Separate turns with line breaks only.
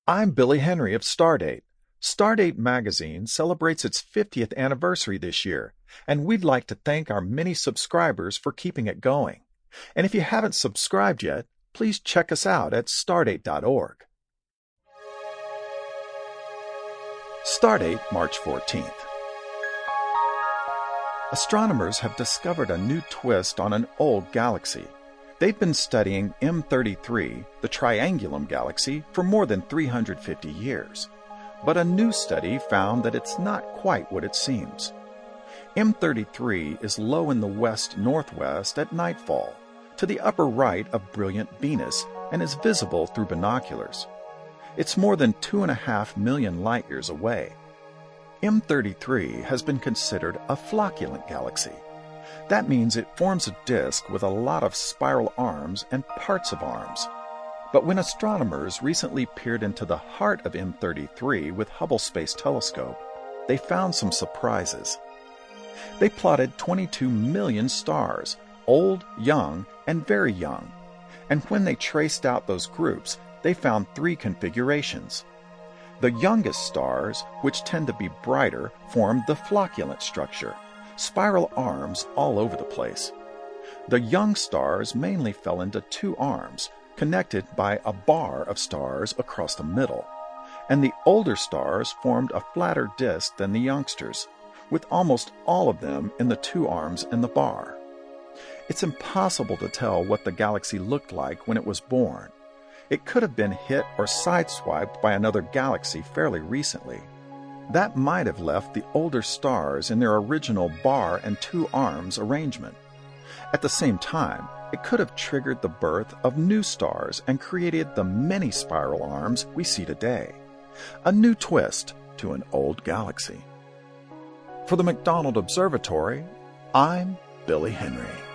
I'm Billy Henry of Stardate. Stardate magazine celebrates its 50th anniversary this year, and we'd like to thank our many subscribers for keeping it going. And if you haven't subscribed yet, please check us out at stardate.org. Stardate, March 14th. Astronomers have discovered a new twist on an old galaxy. They've been studying M33, the Triangulum galaxy, for more than 350 years. But a new study found that it's not quite what it seems. M33 is low in the west-northwest at nightfall, to the upper right of brilliant Venus, and is visible through binoculars. It's more than 2.5 million light-years away. M33 has been considered a flocculent galaxy. That means it forms a disk with a lot of spiral arms and parts of arms. But when astronomers recently peered into the heart of M33 with Hubble Space Telescope, they found some surprises. They plotted 22 million stars, old, young, and very young. And when they traced out those groups, they found 3 configurations. The youngest stars, which tend to be brighter, formed the flocculent structure, spiral arms all over the place. The young stars mainly fell into 2 arms, connected by a bar of stars across the middle, and the older stars formed a flatter disk than the youngsters, with almost all of them in the 2 arms in the bar. It's impossible to tell what the galaxy looked like when it was born. It could have been hit or sideswiped by another galaxy fairly recently. That might have left the older stars in their original bar and 2 arms arrangement. At the same time, it could have triggered the birth of new stars and created the many spiral arms we see today. A new twist to an old galaxy. For the McDonald Observatory, I'm Billy Henry.